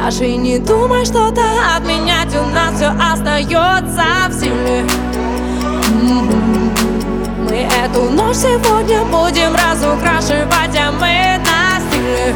Даже не думай что-то отменять, у нас все остается в силе. Мы эту ночь сегодня будем разукрашивать, а мы на стиле.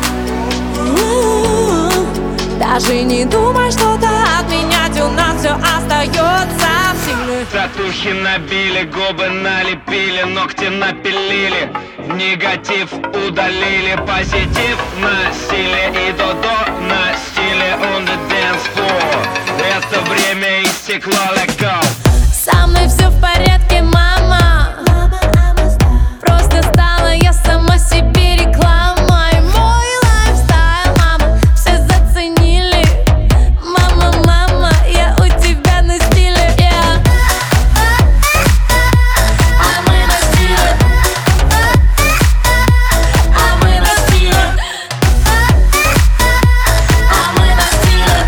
Даже не думай что-то отменять, у нас все остается в силе. Татухи набили, губы налепили, ногти напилили, негатив удалили, позитив на стиле и до на стиле on the dance floor. Это время истекло, let go. Со мной все в порядке, мама. Просто стала я сама себе рекламой. Мой лайфстайл, мама, все заценили. Мама, мама, я у тебя на стиле, yeah. А мы на стиле. А мы на стиле. А мы на стиле.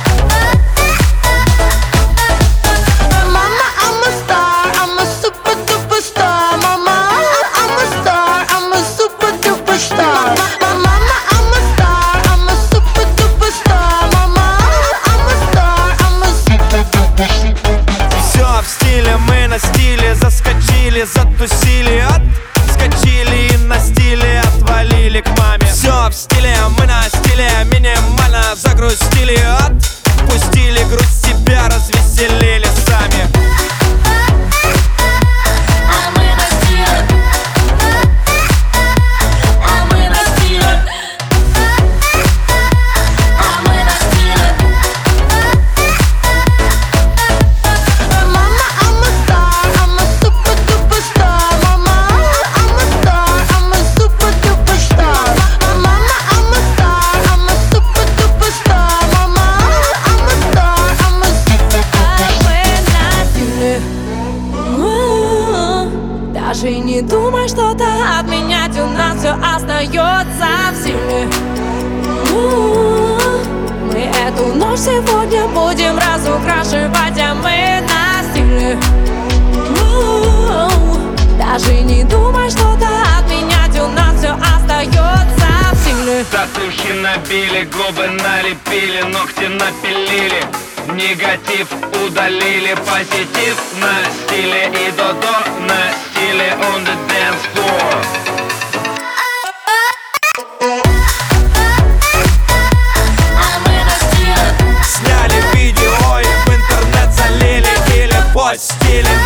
Mama, I'm a star, I'm a super duper star. Mama, I'm a star, I'm a super duper star. Mama, I'm a star, I'm a super duper star. Mama, I'm a star, I'm a super duper star. Все в стиле, мы на стиле, заскочили, затусили, отскочили и на стиле отвалили к маме. Все в стиле, мы на стиле, минимально загрустили, отпустили грусть, себя развеселили сами. А мы на стиле. А мы на стиле. А мы на стиле. Mama, I'm a star, I'm a super duper star. Mama, I'm a star, I'm a super duper star. Mama, I'm a star, I'm a super duper star. Mama, I'm a star, I'm a super duper star. Даже не думай что-то отменять, у нас все остается в силе. Мы эту ночь сегодня будем разукрашивать, а мы на стиле. Даже не думай что-то отменять, у нас все остается в силе. Татухи набили, губы налепили, ногти напилили, негатив удалили, позитив на стиле и до на стиле on the dance floor. А мы на стиле. Сняли видео и в интернет залили или постили.